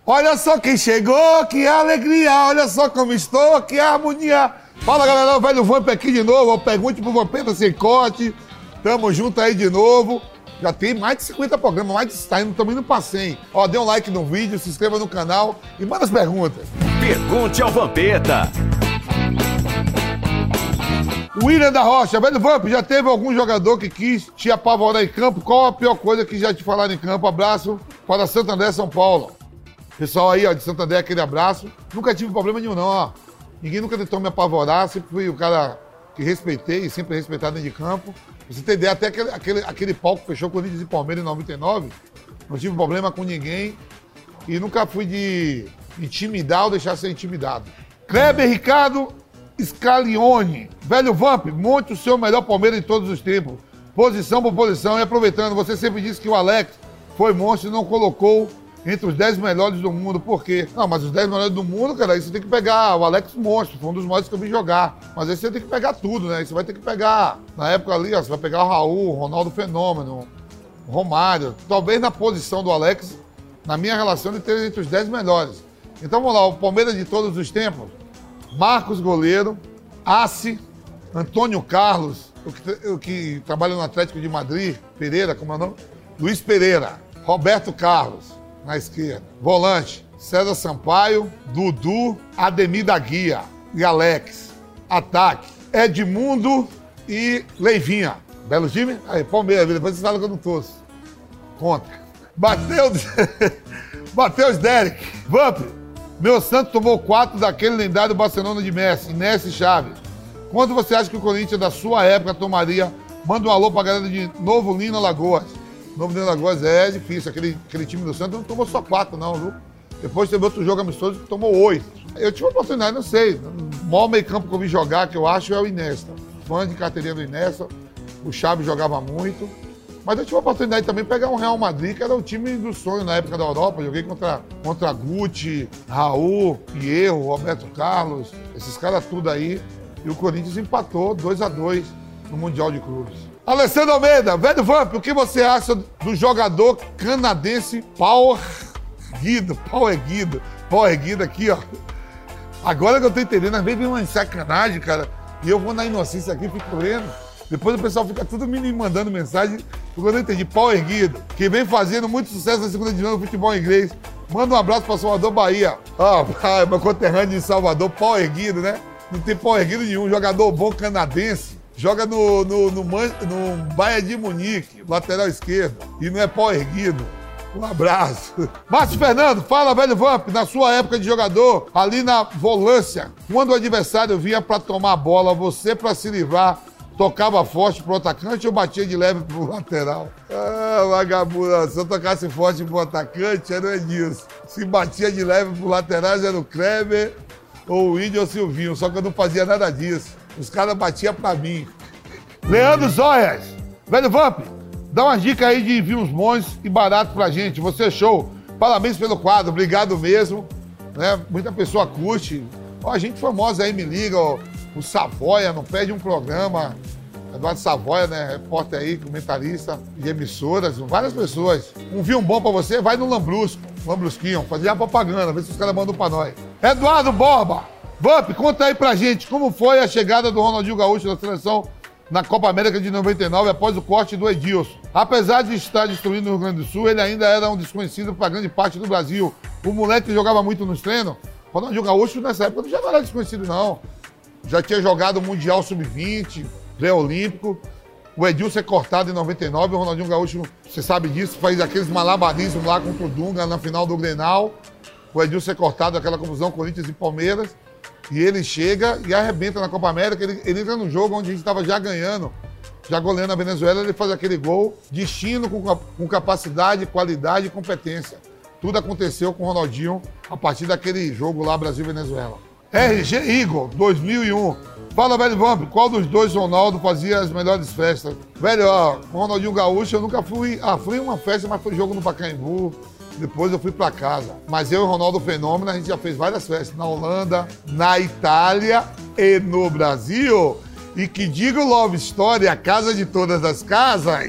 Olha só quem chegou, que alegria. Olha só como estou, que harmonia. Fala, galera, o velho Vamp aqui de novo. Pergunte pro Vampeta Sem Corte. Tamo junto aí de novo. Já tem mais de 50 programas, mais de 100, estamos indo pra 100. Ó, dê um like no vídeo, se inscreva no canal e manda as perguntas. Pergunte ao Vampeta. William da Rocha, velho Vamp, já teve algum jogador que quis te apavorar em campo? Qual a pior coisa que já te falaram em campo? Abraço para Santo André, São Paulo. Pessoal aí, ó, de Santo André, aquele abraço. Nunca tive problema nenhum, não, ó. Ninguém nunca tentou me apavorar, sempre fui o cara que respeitei e sempre respeitado dentro de campo. Pra você ter ideia, até aquele palco fechou Corinthians e Palmeiras em 99, não tive problema com ninguém e nunca fui de intimidar ou deixar ser intimidado. Kleber Ricardo Scalione, velho Vamp, monte o seu melhor Palmeiras de todos os tempos, posição por posição. E aproveitando, você sempre disse que o Alex foi monstro e não colocou entre os 10 melhores do mundo, por quê? Não, mas os 10 melhores do mundo, cara, aí você tem que pegar o Alex Monstro, foi um dos maiores que eu vi jogar. Mas aí você tem que pegar tudo, né? Aí você vai ter que pegar, na época ali, ó, você vai pegar o Raul, o Ronaldo Fenômeno, o Romário. Talvez na posição do Alex, na minha relação, ele esteja entre os 10 melhores. Então vamos lá, o Palmeiras de todos os tempos, Marcos Goleiro, Assi, Antônio Carlos, o que trabalha no Atlético de Madrid, Pereira, como é o nome? Luiz Pereira, Roberto Carlos, na esquerda. Volante, César Sampaio, Dudu, Ademir da Guia e Alex. Ataque, Edmundo e Leivinha. Belo time? Aí, Palmeiras, depois você fala que eu não torço. Contra. Mateus Derek. Vamp, meu Santos tomou 4 daquele lendário Barcelona de Messi, Inés e Chaves. Quanto você acha que o Corinthians da sua época tomaria? Manda um alô pra galera de Novo Lino, Alagoas. Novo Lino Alagoas é difícil, aquele time do Santos não tomou só 4 não, viu? Depois teve outro jogo amistoso que tomou 8. Eu tive uma oportunidade, não sei, o maior meio campo que eu vi jogar, que eu acho, é o Iniesta. Fã de carteirinha do Iniesta, o Chaves jogava muito. Mas eu tive a oportunidade também de pegar um Real Madrid, que era o time do sonho na época da Europa. Eu joguei contra Guti, Raul, Hierro, Roberto Carlos, esses caras tudo aí. E o Corinthians empatou 2-2 no Mundial de Clubes. Alessandro Almeida, velho Vamp, o que você acha do jogador canadense Power Guido aqui, ó. Agora que eu tô entendendo, às vezes vem uma sacanagem, cara, e eu vou na inocência aqui, fico lendo. Depois o pessoal fica tudo me mandando mensagem, porque eu não entendi. Power Guido, que vem fazendo muito sucesso na segunda divisão do futebol inglês. Manda um abraço pra Salvador, Bahia. Ó, meu conterrâneo de Salvador, Power Guido, né? Não tem Power Guido nenhum, jogador bom canadense. Joga no Bayern de Munique, lateral esquerdo. E não é pau erguido. Um abraço. Márcio Fernando, fala, velho Vamp, na sua época de jogador, ali na volância, quando o adversário vinha pra tomar a bola, você pra se livrar, tocava forte pro atacante ou batia de leve pro lateral? Ah, vagabundo, se eu tocasse forte pro atacante, era o Edilson. Se batia de leve pro lateral, era o Kleber, ou o Índio ou o Silvinho, só que eu não fazia nada disso. Os caras batiam pra mim. Leandro Zóias. Velho Vamp, dá uma dica aí de vinhos bons e baratos pra gente. Você é show. Parabéns pelo quadro. Obrigado mesmo. Né? Muita pessoa curte. Ó, a gente famosa aí me liga. Ó, o Savoia não perde um programa. Eduardo Savoia, né? Repórter aí, comentarista de emissoras. Várias pessoas. Um vinho bom pra você, vai no Lambrusco. Lambrusquinho. Fazer a propaganda. Vê se os caras mandam pra nós. Eduardo Borba. Vamp, conta aí pra gente como foi a chegada do Ronaldinho Gaúcho na seleção na Copa América de 99 após o corte do Edilson. Apesar de estar destruindo o Rio Grande do Sul, ele ainda era um desconhecido para grande parte do Brasil. O moleque jogava muito nos treinos. O Ronaldinho Gaúcho nessa época não já era desconhecido não. Já tinha jogado o Mundial Sub-20, pré-olímpico. O Edilson é cortado em 99, o Ronaldinho Gaúcho, você sabe disso, faz aqueles malabarismos lá contra o Dunga na final do Grenal. O Edilson é cortado, aquela confusão Corinthians e Palmeiras. E ele chega e arrebenta na Copa América. Ele entra no jogo onde a gente estava já ganhando, já goleando a Venezuela. Ele faz aquele gol, destino com capacidade, qualidade e competência. Tudo aconteceu com o Ronaldinho a partir daquele jogo lá, Brasil-Venezuela. RG Igor, 2001. Fala, velho Vamp, qual dos dois Ronaldo fazia as melhores festas? Velho, ó, com o Ronaldinho Gaúcho eu nunca fui... fui em uma festa, mas foi jogo no Pacaembu. Depois eu fui pra casa. Mas eu e o Ronaldo Fenômeno, a gente já fez várias festas na Holanda, na Itália e no Brasil. E que diga o Love Story, a casa de todas as casas.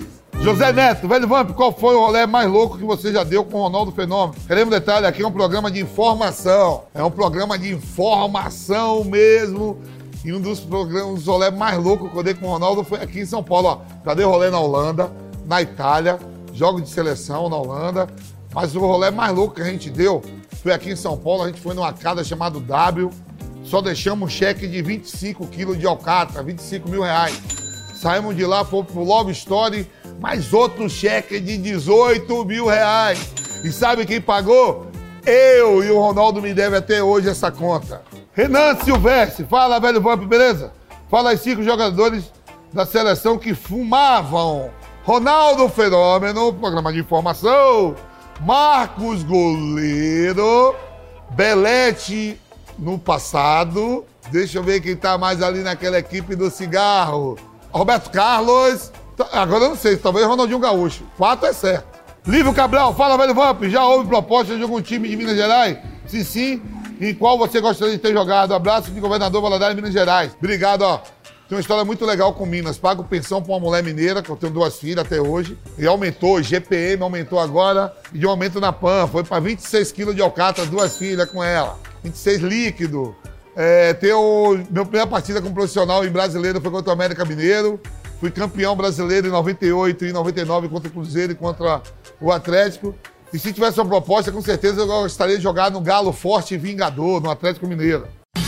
José Neto, velho Vamp, qual foi o rolê mais louco que você já deu com o Ronaldo Fenômeno? Queremos detalhe, aqui é um programa de informação. É um programa de informação mesmo. E um dos programas, um rolê mais loucos que eu dei com o Ronaldo foi aqui em São Paulo. Ó, já dei rolê na Holanda, na Itália, jogos de seleção na Holanda. Mas o rolê mais louco que a gente deu foi aqui em São Paulo. A gente foi numa casa chamada W. Só deixamos um cheque de 25 quilos de alcatra, 25 mil reais. Saímos de lá, fomos pro Love Story, mais outro cheque de 18 mil reais. E sabe quem pagou? Eu, e o Ronaldo me deve até hoje essa conta. Renan Silvestre, fala, velho Vamp, beleza? Fala aí 5 jogadores da seleção que fumavam. Ronaldo Fenômeno, programa de informação. Marcos Goleiro. Belete no passado. Deixa eu ver quem tá mais ali naquela equipe do cigarro. Roberto Carlos. Agora eu não sei, talvez Ronaldinho Gaúcho. 4 é certo. Lívio Cabral, fala, velho Vamp. Já houve proposta de algum time de Minas Gerais? Se sim, em qual você gostaria de ter jogado? Abraço de Governador Valadares, Minas Gerais. Obrigado, ó. Tem uma história muito legal com Minas. Pago pensão pra uma mulher mineira, que eu tenho 2 filhas até hoje. E aumentou, GPM aumentou agora. E de um aumento na PAN. Foi pra 26 quilos de alcatra, 2 filhas com ela. 26 líquido. Minha primeira partida como profissional em brasileiro foi contra o América Mineiro. Fui campeão brasileiro em 98 e 99 contra o Cruzeiro e contra o Atlético. E se tivesse uma proposta, com certeza eu gostaria de jogar no Galo Forte e Vingador, no Atlético Mineiro.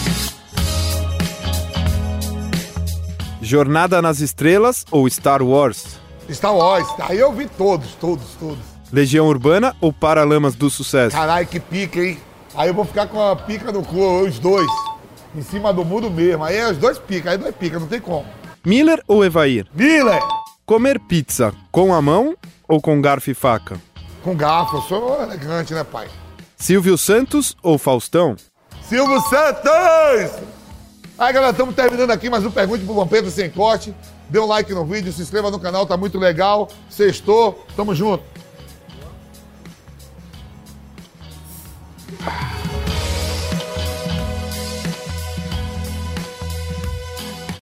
Jornada nas Estrelas ou Star Wars? Star Wars. Aí eu vi todos. Legião Urbana ou Paralamas do Sucesso? Caralho, que pica, hein? Aí eu vou ficar com a pica no cu, os dois. Em cima do muro mesmo. Aí os dois pica, aí dois pica, não tem como. Miller ou Evair? Miller! Comer pizza com a mão ou com garfo e faca? Com garfo, eu sou elegante, né, pai? Silvio Santos ou Faustão? Silvio Santos! Aí, galera, estamos terminando aqui mais um Pergunte pro Vampeta Sem Corte. Dê um like no vídeo, se inscreva no canal, tá muito legal. Sextou, tamo junto.